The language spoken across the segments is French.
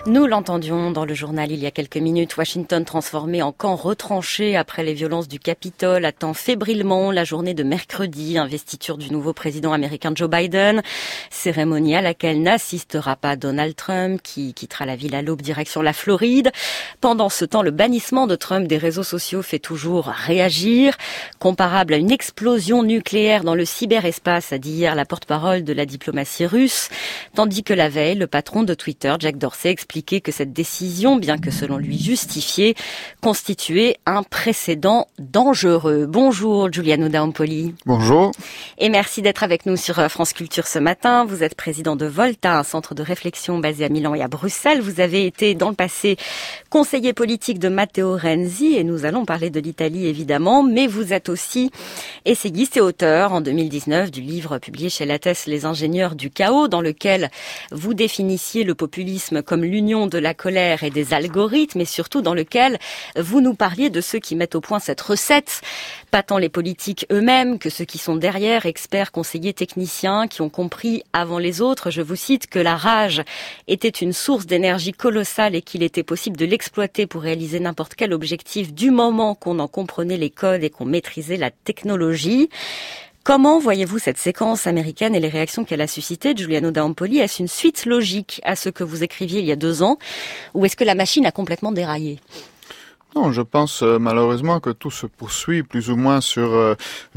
Nous l'entendions dans le journal il y a quelques minutes. Washington transformé en camp retranché après les violences du Capitole attend fébrilement la journée de mercredi, investiture du nouveau président américain Joe Biden. Cérémonie à laquelle n'assistera pas Donald Trump qui quittera la ville à l'aube direction la Floride. Pendant ce temps, le bannissement de Trump des réseaux sociaux fait toujours réagir. Comparable à une explosion nucléaire dans le cyberespace, a dit hier la porte-parole de la diplomatie russe. Tandis que la veille, le patron de Twitter, Jack Dorsey, expliquait que cette décision, bien que selon lui justifiée, constituait un précédent dangereux. Bonjour Giuliano D'Ampoli. Bonjour. Et merci d'être avec nous sur France Culture ce matin. Vous êtes président de Volta, un centre de réflexion basé à Milan et à Bruxelles. Vous avez été dans le passé conseiller politique de Matteo Renzi et nous allons parler de l'Italie évidemment, mais vous êtes aussi essayiste et auteur en 2019 du livre publié chez Lattès Les ingénieurs du chaos, dans lequel vous définissiez le populisme comme l'union de la colère et des algorithmes, et surtout dans lequel vous nous parliez de ceux qui mettent au point cette recette, pas tant les politiques eux-mêmes que ceux qui sont derrière, experts, conseillers, techniciens, qui ont compris avant les autres, je vous cite, que la rage était une source d'énergie colossale et qu'il était possible de l'exploiter pour réaliser n'importe quel objectif du moment qu'on en comprenait les codes et qu'on maîtrisait la technologie. Comment voyez-vous cette séquence américaine et les réactions qu'elle a suscitées, Giuliano D'Ampoli? Est-ce une suite logique à ce que vous écriviez il y a 2 ans, ou est-ce que la machine a complètement déraillé? Non, je pense malheureusement que tout se poursuit plus ou moins sur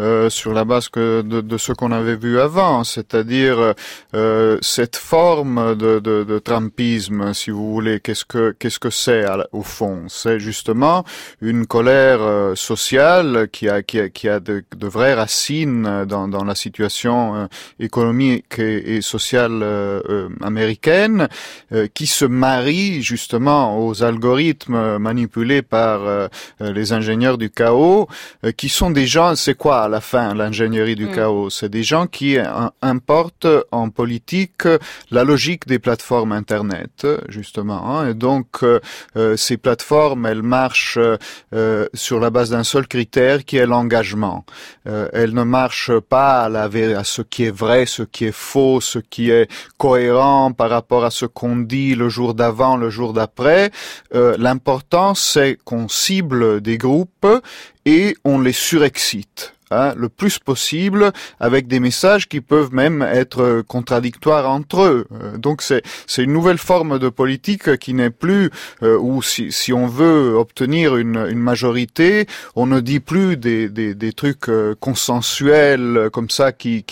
la base de ce qu'on avait vu avant, c'est-à-dire cette forme de Trumpisme, si vous voulez. Qu'est-ce que c'est au fond? C'est justement une colère sociale qui a de vraies racines dans la situation économique et sociale américaine, qui se marie justement aux algorithmes manipulés par les ingénieurs du chaos, qui sont des gens, c'est quoi à la fin l'ingénierie du chaos? C'est des gens qui importent en politique la logique des plateformes Internet, justement. Et donc, ces plateformes, elles marchent sur la base d'un seul critère qui est l'engagement. Elles ne marchent pas à ce qui est vrai, ce qui est faux, ce qui est cohérent par rapport à ce qu'on dit le jour d'avant, le jour d'après. L'important, c'est qu'on cible des groupes et on les surexcite. Le plus possible, avec des messages qui peuvent même être contradictoires entre eux. Donc c'est une nouvelle forme de politique qui n'est plus où si on veut obtenir une majorité, on ne dit plus des trucs consensuels comme ça qui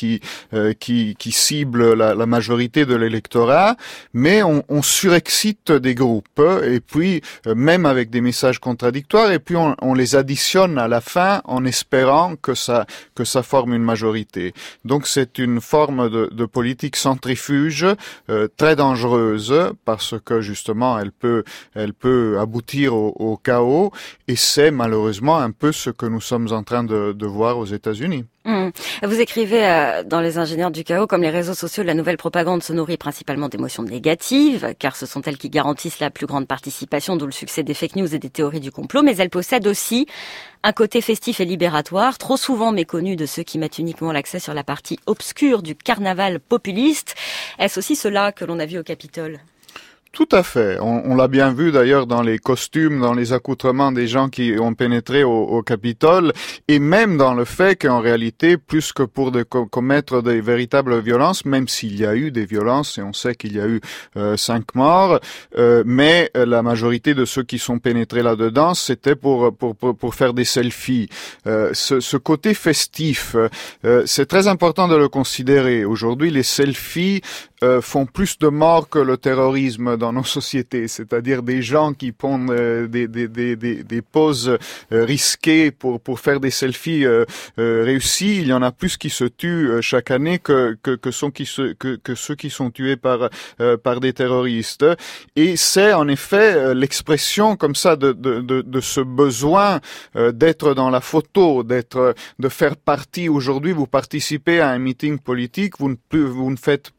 ciblent la majorité de l'électorat, mais on surexcite des groupes et puis même avec des messages contradictoires, et puis on les additionne à la fin en espérant que ça forme une majorité. Donc c'est une forme de politique centrifuge très dangereuse parce que justement elle peut aboutir au chaos, et c'est malheureusement un peu ce que nous sommes en train de voir aux États-Unis. Vous écrivez dans Les ingénieurs du chaos, comme les réseaux sociaux, la nouvelle propagande se nourrit principalement d'émotions négatives, car ce sont elles qui garantissent la plus grande participation, d'où le succès des fake news et des théories du complot, mais elle possède aussi un côté festif et libératoire, trop souvent méconnu de ceux qui mettent uniquement l'accès sur la partie obscure du carnaval populiste. Est-ce aussi cela que l'on a vu au Capitole ? Tout à fait. On l'a bien vu d'ailleurs dans les costumes, dans les accoutrements des gens qui ont pénétré au Capitole, et même dans le fait qu'en réalité, plus que pour commettre des véritables violences, même s'il y a eu des violences, et on sait qu'il y a eu 5 morts, mais la majorité de ceux qui sont pénétrés là-dedans, c'était pour faire des selfies. Ce côté festif, c'est très important de le considérer. Aujourd'hui, les selfies font plus de morts que le terrorisme dans nos sociétés, c'est-à-dire des gens qui prennent des poses risquées pour faire des selfies réussis. Il y en a plus qui se tuent chaque année que ceux qui sont tués par des terroristes. Et c'est en effet l'expression comme ça de ce besoin d'être dans la photo, de faire partie. Aujourd'hui, vous participez à un meeting politique, vous ne faites plus simplement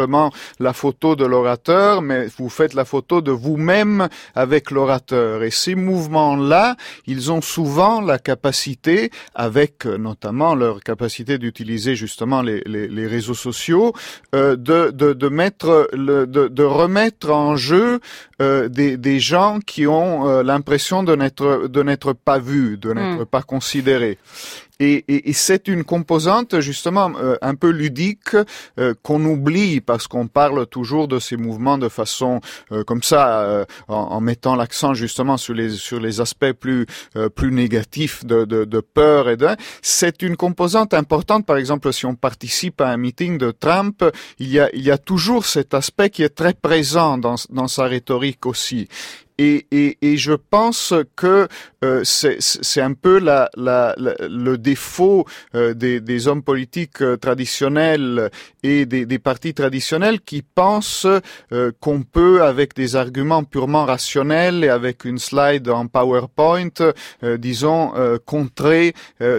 simplement la photo de l'orateur, mais vous faites la photo de vous-même avec l'orateur. Et ces mouvements-là, ils ont souvent la capacité, avec notamment leur capacité d'utiliser justement les réseaux sociaux, de remettre en jeu des gens qui ont l'impression de n'être pas vus, de n'être pas considérés. Et c'est une composante justement un peu ludique qu'on oublie parce qu'on parle toujours de ces mouvements de façon comme ça en mettant l'accent justement sur les aspects plus négatifs de peur c'est une composante importante. Par exemple, si on participe à un meeting de Trump, il y a toujours cet aspect qui est très présent dans sa rhétorique aussi. Et je pense que c'est un peu le défaut des hommes politiques traditionnels et des partis traditionnels qui pensent qu'on peut, avec des arguments purement rationnels et avec une slide en PowerPoint, contrer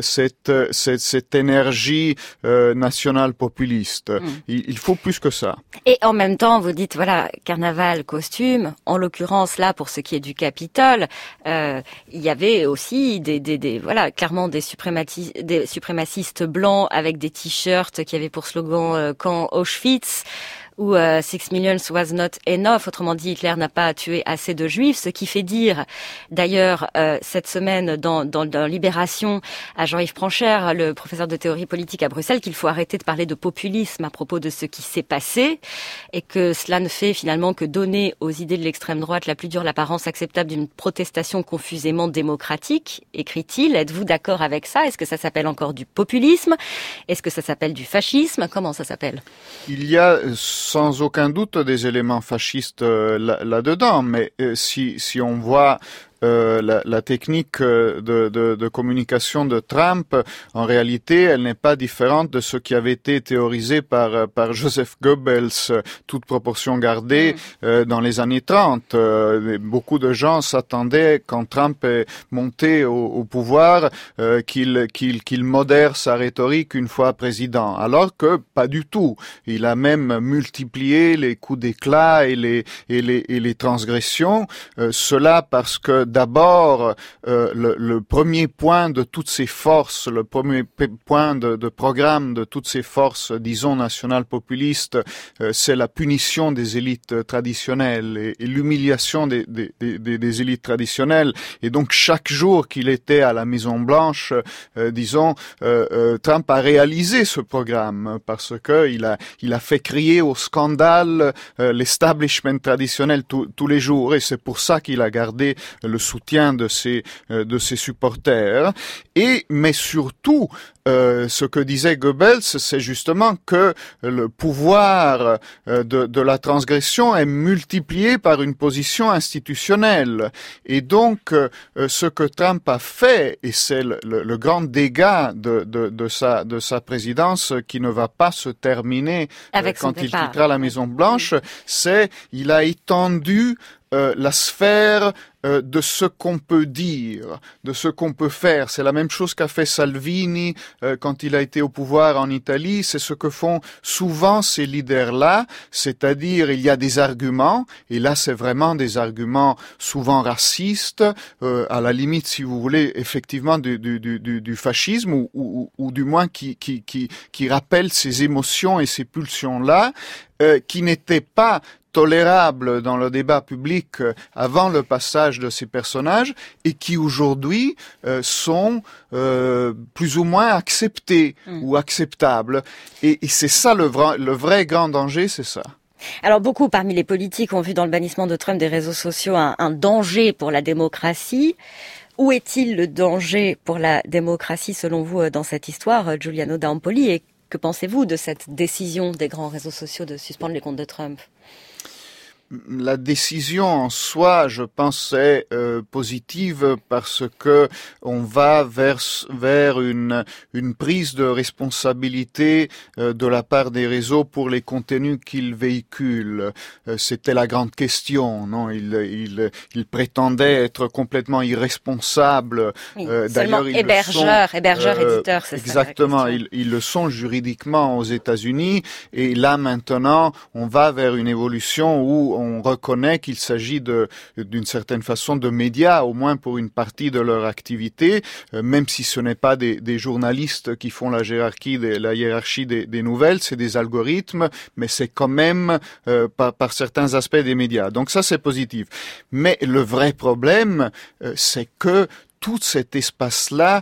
cette énergie nationale populiste. Il faut plus que ça. Et en même temps, vous dites, voilà, carnaval, costume, en l'occurrence là, pour ce qui est du Capitole, il y avait aussi clairement des suprémacistes blancs avec des t-shirts qui avaient pour slogan camp Auschwitz, où 6 millions was not enough, autrement dit Hitler n'a pas tué assez de juifs, ce qui fait dire d'ailleurs cette semaine dans Libération à Jean-Yves Pranchère, le professeur de théorie politique à Bruxelles, qu'il faut arrêter de parler de populisme à propos de ce qui s'est passé et que cela ne fait finalement que donner aux idées de l'extrême droite la plus dure l'apparence acceptable d'une protestation confusément démocratique, écrit-il. Êtes-vous d'accord avec ça? Est-ce que ça s'appelle encore du populisme? Est-ce que ça s'appelle du fascisme? Comment ça s'appelle? Il y a sans aucun doute des éléments fascistes là-dedans, mais si on voit la technique de communication de Trump, en réalité, elle n'est pas différente de ce qui avait été théorisé par Joseph Goebbels, toute proportion gardée, dans les années 30. Beaucoup de gens s'attendaient, quand Trump est monté au pouvoir, qu'il modère sa rhétorique une fois président, alors que pas du tout. Il a même multiplié les coups d'éclat et les transgressions. Cela parce que d'abord, le premier point de toutes ces forces, le premier point de programme de toutes ces forces, disons, nationales populistes, c'est la punition des élites traditionnelles et l'humiliation des élites traditionnelles. Et donc, chaque jour qu'il était à la Maison-Blanche, Trump a réalisé ce programme parce que il a fait crier au scandale l'establishment traditionnel tous les jours. Et c'est pour ça qu'il a gardé le soutien de ses supporters. Mais surtout, ce que disait Goebbels, c'est justement que le pouvoir de la transgression est multiplié par une position institutionnelle. Et donc, ce que Trump a fait, et c'est le grand dégât de sa présidence qui ne va pas se terminer quand il quittera la Maison-Blanche, c'est il a étendu la sphère de ce qu'on peut dire, de ce qu'on peut faire. C'est la même chose qu'a fait Salvini quand il a été au pouvoir en Italie. C'est ce que font souvent ces leaders-là, c'est-à-dire il y a des arguments, et là c'est vraiment des arguments souvent racistes, à la limite, si vous voulez, effectivement du fascisme, ou du moins qui rappellent ces émotions et ces pulsions-là, qui n'étaient pas tolérables dans le débat public avant le passage de ces personnages et qui aujourd'hui sont plus ou moins acceptés ou acceptables. Et c'est ça le vrai grand danger, c'est ça. Alors beaucoup parmi les politiques ont vu dans le bannissement de Trump des réseaux sociaux un danger pour la démocratie. Où est-il le danger pour la démocratie selon vous dans cette histoire, Giuliano D'Ampoli, et que pensez-vous de cette décision des grands réseaux sociaux de suspendre les comptes de Trump ? la décision en soi, je pense, est positive parce que on va vers une prise de responsabilité de la part des réseaux pour les contenus qu'ils véhiculent. C'était la grande question, non? Ils prétendaient être complètement irresponsables. Oui, seulement hébergeurs, éditeurs, c'est exactement, ça. Exactement, ils le sont juridiquement aux États-Unis, et là maintenant, on va vers une évolution où on reconnaît qu'il s'agit d'une certaine façon de médias, au moins pour une partie de leur activité, même si ce n'est pas des journalistes qui font la hiérarchie des nouvelles, c'est des algorithmes, mais c'est quand même par certains aspects des médias. Donc ça, c'est positif. Mais le vrai problème, c'est que tout cet espace-là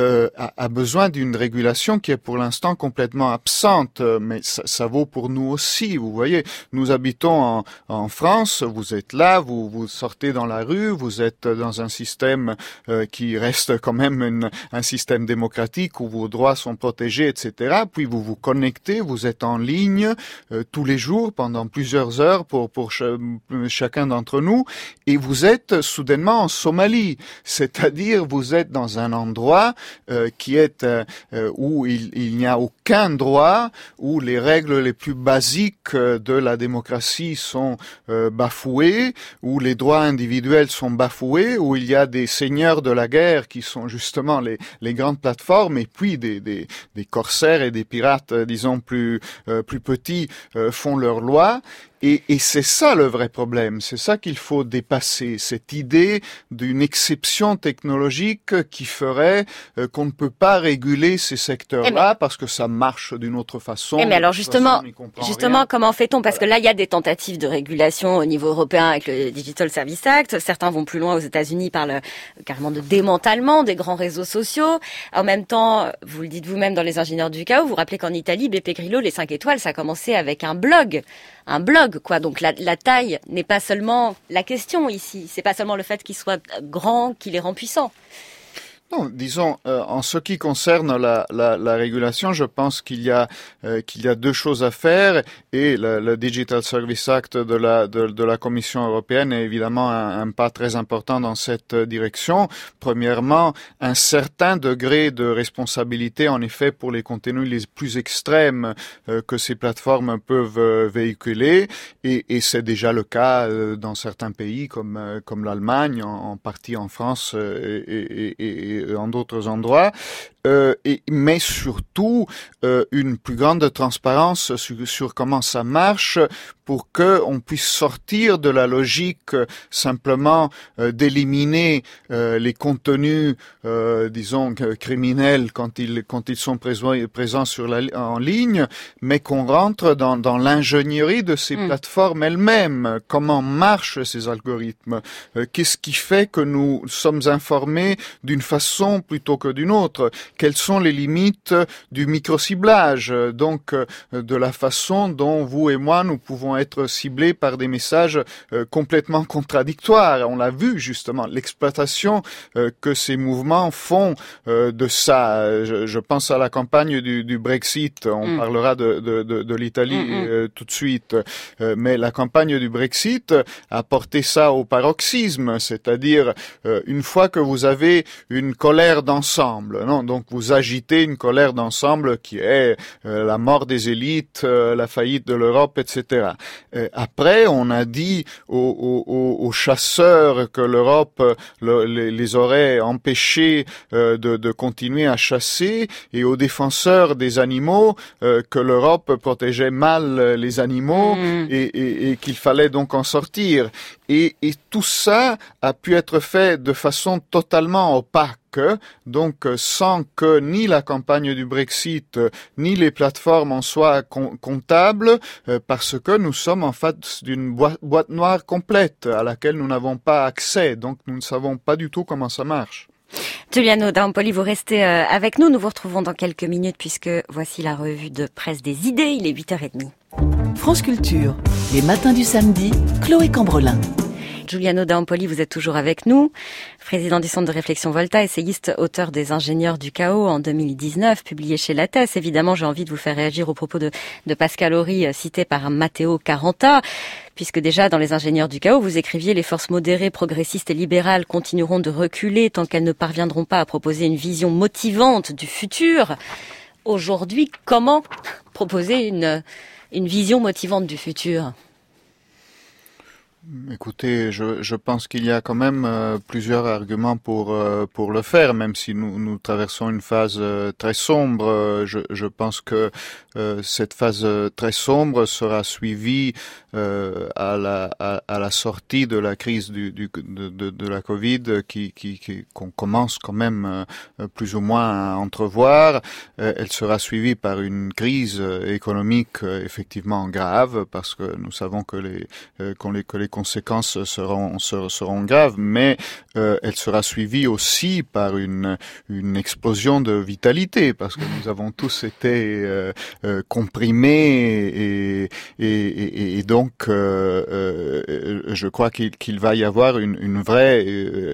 a besoin d'une régulation qui est pour l'instant complètement absente, mais ça vaut pour nous aussi. Vous voyez, nous habitons en France, vous êtes là, vous sortez dans la rue, vous êtes dans un système qui reste quand même un système démocratique où vos droits sont protégés, etc. Puis vous vous connectez, vous êtes en ligne tous les jours pendant plusieurs heures pour chacun d'entre nous, et vous êtes soudainement en Somalie, c'est-à-dire vous êtes dans un endroit qui est où il n'y a aucun droit, où les règles les plus basiques de la démocratie sont bafouées, où les droits individuels sont bafoués, où il y a des seigneurs de la guerre qui sont justement les grandes plateformes, et puis des corsaires et des pirates, disons plus petits, font leurs lois. Et c'est ça le vrai problème, c'est ça qu'il faut dépasser, cette idée d'une exception technologique qui ferait qu'on ne peut pas réguler ces secteurs-là parce que ça marche d'une autre façon. Mais alors justement, comment fait-on? Parce que là, il y a des tentatives de régulation au niveau européen avec le Digital Services Act. Certains vont plus loin aux États-Unis, parlent carrément de démantèlement des grands réseaux sociaux. En même temps, vous le dites vous-même dans Les Ingénieurs du Chaos, vous vous rappelez qu'en Italie, Beppe Grillo, les 5 étoiles, ça a commencé avec un blog, quoi. Donc la taille n'est pas seulement la question ici. C'est pas seulement le fait qu'il soit grand qui les rend puissants. Non, disons, en ce qui concerne la régulation, je pense qu'il y a deux choses à faire, et le Digital Services Act de la Commission européenne est évidemment un pas très important dans cette direction. Premièrement, un certain degré de responsabilité, en effet, pour les contenus les plus extrêmes que ces plateformes peuvent véhiculer, et c'est déjà le cas dans certains pays comme l'Allemagne, en partie en France et en d'autres endroits, mais surtout une plus grande transparence sur comment ça marche, pour que on puisse sortir de la logique simplement d'éliminer les contenus, disons criminels quand ils sont présents en ligne, mais qu'on rentre dans l'ingénierie de ces plateformes elles-mêmes. Comment marchent ces algorithmes? Qu'est-ce qui fait que nous sommes informés d'une façon plutôt que d'une autre? Quelles sont les limites du micro-ciblage, donc de la façon dont vous et moi nous pouvons être ciblés par des messages complètement contradictoires. On l'a vu justement, l'exploitation que ces mouvements font de ça. Je pense à la campagne du Brexit, on parlera de l'Italie tout de suite, mais la campagne du Brexit a porté ça au paroxysme, c'est-à-dire une fois que vous avez une colère d'ensemble, non, donc vous agitez une colère d'ensemble qui est la mort des élites, la faillite de l'Europe, etc. Après, on a dit aux chasseurs que l'Europe les aurait empêchés de continuer à chasser, et aux défenseurs des animaux que l'Europe protégeait mal les animaux et qu'il fallait donc en sortir. Et tout ça a pu être fait de façon totalement opaque, donc sans que ni la campagne du Brexit ni les plateformes en soient comptables, parce que nous sommes en face d'une boîte noire complète à laquelle nous n'avons pas accès, donc nous ne savons pas du tout comment ça marche. Giuliano D'Ampoli, vous restez avec nous. Nous vous retrouvons dans quelques minutes puisque voici la revue de presse des idées. Il est 8h30. France Culture, les matins du samedi, Chloé Cambrelin. Giuliano D'Ampoli, vous êtes toujours avec nous, président du Centre de réflexion Volta, essayiste, auteur des Ingénieurs du chaos en 2019, publié chez Lattès. Évidemment, j'ai envie de vous faire réagir aux propos de Pascal Horry, cité par Matteo Caranta, puisque déjà dans les Ingénieurs du chaos, vous écriviez « Les forces modérées, progressistes et libérales continueront de reculer tant qu'elles ne parviendront pas à proposer une vision motivante du futur ». Aujourd'hui, comment proposer une vision motivante du futur ? Écoutez, je pense qu'il y a quand même plusieurs arguments pour le faire, même si nous traversons une phase très sombre. Je pense que cette phase très sombre sera suivie à la sortie de la crise de la Covid qu'on commence quand même plus ou moins à entrevoir. Elle sera suivie par une crise économique effectivement grave, parce que nous savons que les conséquences seront graves, mais elle sera suivie aussi par une explosion de vitalité, parce que nous avons tous été comprimés et donc je crois qu'il va y avoir une vraie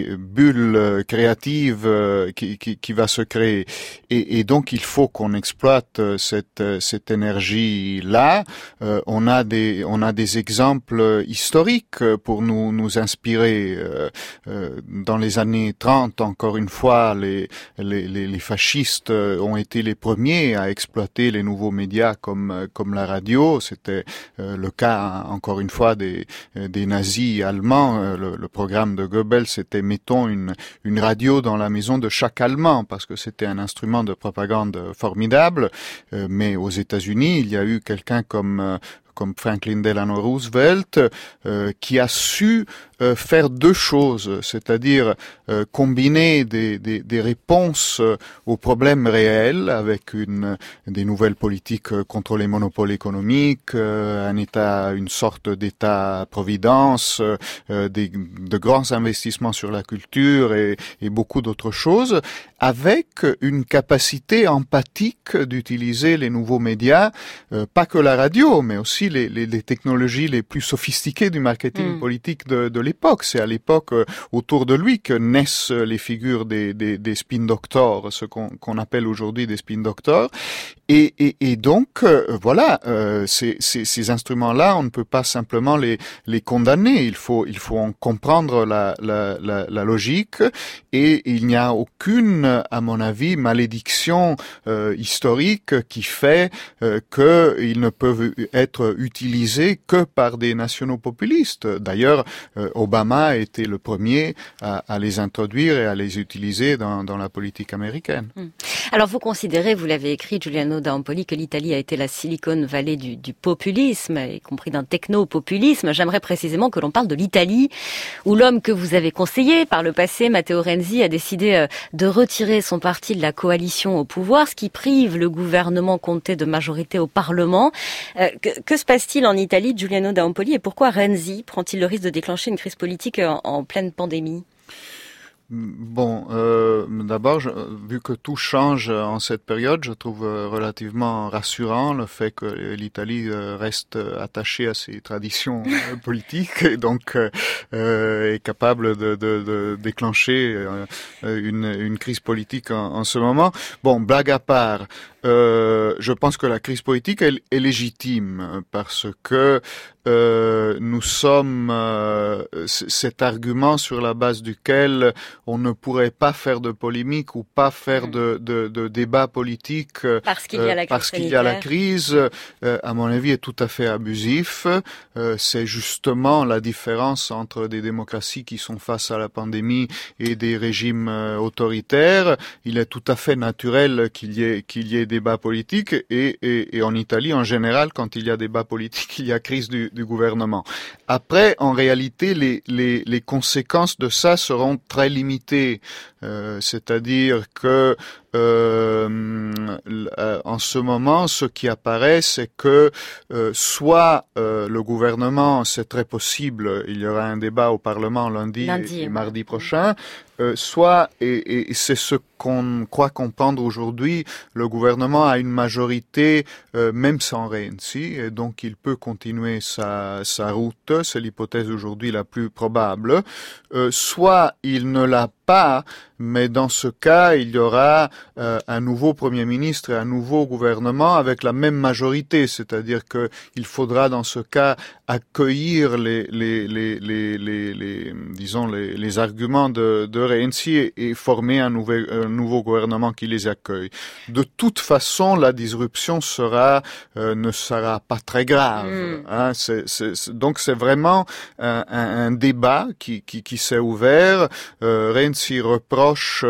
bulle créative qui va se créer, et donc il faut qu'on exploite cette énergie là. On a des exemples historiques pour nous inspirer. Dans les années 30, encore une fois, les fascistes ont été les premiers à exploiter les nouveaux médias comme la radio. C'était le cas, encore une fois, des nazis allemands. Le programme de Goebbels, c'était mettons une radio dans la maison de chaque Allemand, parce que c'était un instrument de propagande formidable. Mais aux États-Unis, il y a eu quelqu'un comme Franklin Delano Roosevelt, qui a su faire deux choses, c'est-à-dire combiner des réponses aux problèmes réels avec des nouvelles politiques contre les monopoles économiques, une sorte d'État-providence, de grands investissements sur la culture et beaucoup d'autres choses, avec une capacité empathique d'utiliser les nouveaux médias, pas que la radio, mais aussi les technologies les plus sophistiquées du marketing politique de l'époque. C'est à l'époque autour de lui que naissent les figures des spin doctors, ce qu'on appelle aujourd'hui des spin doctors. Et donc voilà, ces instruments-là, on ne peut pas simplement les condamner. Il faut en comprendre la logique, et il n'y a aucune, à mon avis, malédiction historique qui fait qu'ils ne peuvent être utilisés que par des nationaux populistes. D'ailleurs, Obama a été le premier à les introduire et à les utiliser dans la politique américaine. Alors vous considérez, vous l'avez écrit, Giuliano D'Ampoli, que l'Italie a été la Silicon Valley du populisme, y compris d'un techno-populisme. J'aimerais précisément que l'on parle de l'Italie, où l'homme que vous avez conseillé par le passé, Matteo Renzi, a décidé de retirer son parti de la coalition au pouvoir, ce qui prive le gouvernement Conte de majorité au Parlement. Que se passe-t-il en Italie, Giuliano D'Ampoli, et pourquoi Renzi prend-il le risque de déclencher une crise politique en pleine pandémie ? Bon, d'abord, vu que tout change en cette période, je trouve relativement rassurant le fait que l'Italie reste attachée à ses traditions politiques, et donc est capable de déclencher une crise politique en ce moment. Bon, blague à part, je pense que la crise politique est légitime, parce que nous sommes cet argument sur la base duquel on ne pourrait pas faire de polémique ou pas faire de débat politique parce qu'il y a la crise à mon avis, est tout à fait abusif. C'est justement la différence entre des démocraties qui sont face à la pandémie et des régimes autoritaires. Il est tout à fait naturel qu'il y ait débat politique, et en Italie, en général, quand il y a débat politique, il y a crise du gouvernement. Après, en réalité, les conséquences de ça seront très limitées. C'est-à-dire que en ce moment, ce qui apparaît, c'est que soit le gouvernement, c'est très possible, il y aura un débat au Parlement lundi et mardi prochain, soit, et c'est ce qu'on croit comprendre aujourd'hui, le gouvernement a une majorité même sans Renzi, et donc il peut continuer sa route, c'est l'hypothèse aujourd'hui la plus probable, soit il ne l'a pas, mais dans ce cas, il y aura un nouveau Premier ministre et un nouveau gouvernement avec la même majorité, c'est-à-dire que il faudra dans ce cas accueillir les arguments de Renzi et former un nouveau gouvernement qui les accueille. De toute façon, la disruption ne sera pas très grave. Hein, donc c'est vraiment un débat qui s'est ouvert. Renzi reproche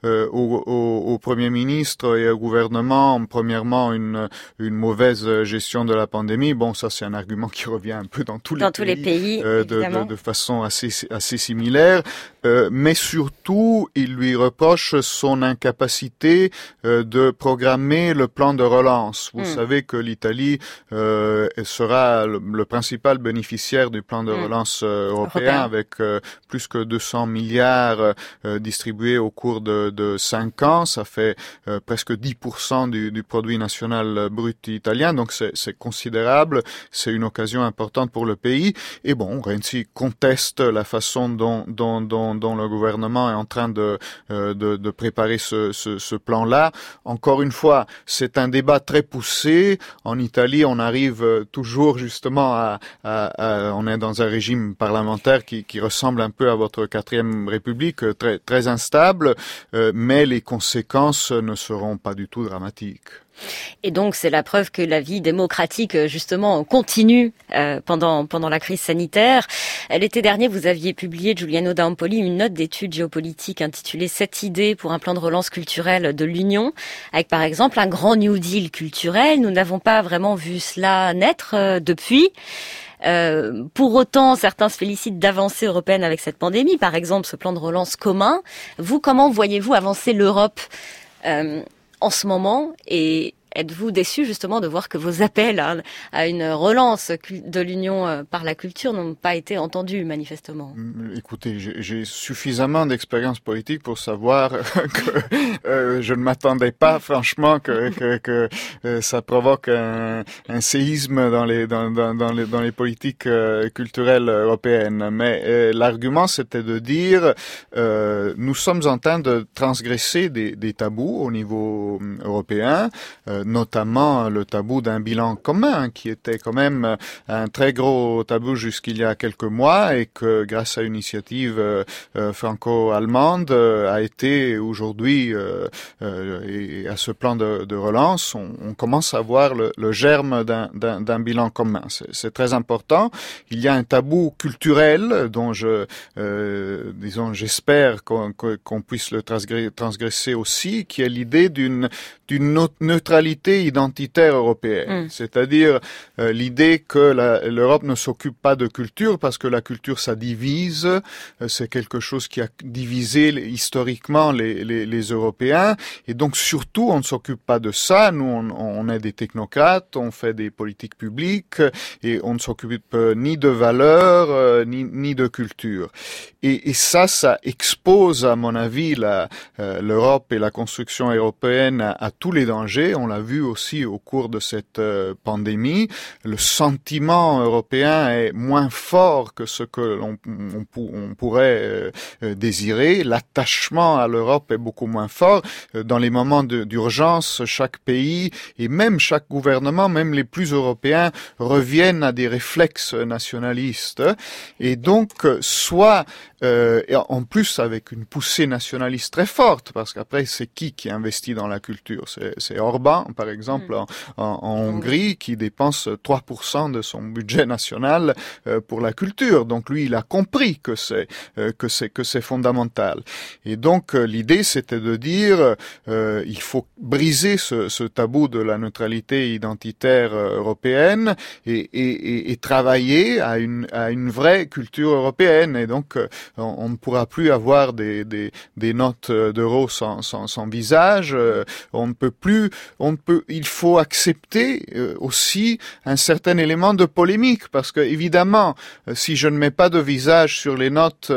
au Premier ministre et au gouvernement, premièrement, une mauvaise gestion de la pandémie. Bon, ça c'est un argument qui revient un peu dans tous les pays de façon assez similaire. Mais surtout, il lui reproche son incapacité de programmer le plan de relance. Vous savez que l'Italie sera le principal bénéficiaire du plan de relance européen avec plus que 200 milliards distribués au cours de 5 ans. Ça fait presque 10% du produit national brut italien. Donc c'est considérable. C'est une occasion importante pour le pays. Et bon, Renzi conteste la façon dont le gouvernement est en train de préparer ce plan-là. Encore une fois, c'est un débat très poussé. En Italie, on arrive toujours justement on est dans un régime parlementaire qui ressemble un peu à votre 4e République, très instable, mais les conséquences ne seront pas du tout dramatiques. Et donc, c'est la preuve que la vie démocratique, justement, continue pendant la crise sanitaire. L'été dernier, vous aviez publié, Giuliano D'Ampoli, une note d'étude géopolitique intitulée « 7 idées pour un plan de relance culturelle de l'Union », avec par exemple un grand New Deal culturel. Nous n'avons pas vraiment vu cela naître depuis. Pour autant, certains se félicitent d'avancées européennes avec cette pandémie, par exemple ce plan de relance commun. Vous, comment voyez-vous avancer l'Europe en ce moment, et êtes-vous déçu justement de voir que vos appels à une relance de l'Union par la culture n'ont pas été entendus manifestement? Écoutez, j'ai suffisamment d'expérience politique pour savoir que je ne m'attendais pas franchement que ça provoque un séisme dans les politiques culturelles européennes. Mais l'argument, c'était de dire nous sommes en train de transgresser des tabous au niveau européen, notamment le tabou d'un bilan commun, qui était quand même un très gros tabou jusqu'il y a quelques mois, et que grâce à une initiative franco-allemande a été aujourd'hui, et à ce plan de relance, on commence à voir le germe d'un bilan commun. C'est très important. Il y a un tabou culturel dont j'espère qu'on puisse le transgresser aussi, qui est l'idée d'une neutralité identitaire européenne, c'est-à-dire l'idée que l'Europe ne s'occupe pas de culture parce que la culture ça divise, c'est quelque chose qui a divisé historiquement les Européens, et donc surtout on ne s'occupe pas de ça. Nous on est des technocrates, on fait des politiques publiques et on ne s'occupe ni de valeurs ni de culture. Et ça expose à mon avis l'Europe et la construction européenne à tous les dangers. On l'a vu aussi au cours de cette pandémie. Le sentiment européen est moins fort que ce que l'on pourrait désirer. L'attachement à l'Europe est beaucoup moins fort. Dans les moments d'urgence, chaque pays et même chaque gouvernement, même les plus européens, reviennent à des réflexes nationalistes. Et donc, soit et en plus avec une poussée nationaliste très forte, parce qu'après c'est qui investit dans la culture? C'est Orban par exemple en Hongrie, qui dépense 3% de son budget national pour la culture. Donc lui, il a compris que c'est fondamental. Et donc l'idée, c'était de dire il faut briser ce tabou de la neutralité identitaire européenne et travailler à une vraie culture européenne. Et donc on ne pourra plus avoir des notes d'euros sans visage. Il faut accepter aussi un certain élément de polémique, parce que évidemment, si je ne mets pas de visage sur les notes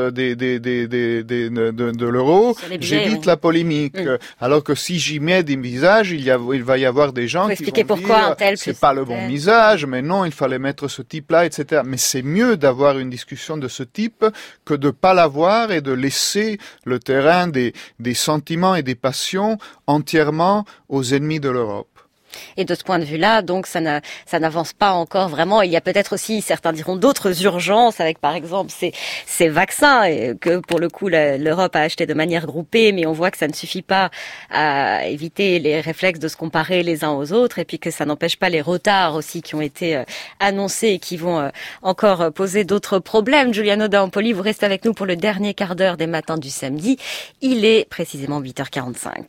de l'euro, j'évite la polémique. Alors que si j'y mets des visages, il va y avoir des gens qui vont dire c'est pas le bon visage, mais non, il fallait mettre ce type-là, etc. Mais c'est mieux d'avoir une discussion de ce type que de pas l'avoir et de laisser le terrain des sentiments et des passions entièrement aux ennemis de l'Europe. Et de ce point de vue-là, donc, ça n'avance pas encore vraiment. Il y a peut-être aussi, certains diront, d'autres urgences avec, par exemple, ces vaccins que, pour le coup, l'Europe a acheté de manière groupée, mais on voit que ça ne suffit pas à éviter les réflexes de se comparer les uns aux autres, et puis que ça n'empêche pas les retards aussi qui ont été annoncés et qui vont encore poser d'autres problèmes. Giuliano d'Ampoli, vous restez avec nous pour le dernier quart d'heure des matins du samedi. Il est précisément 8h45.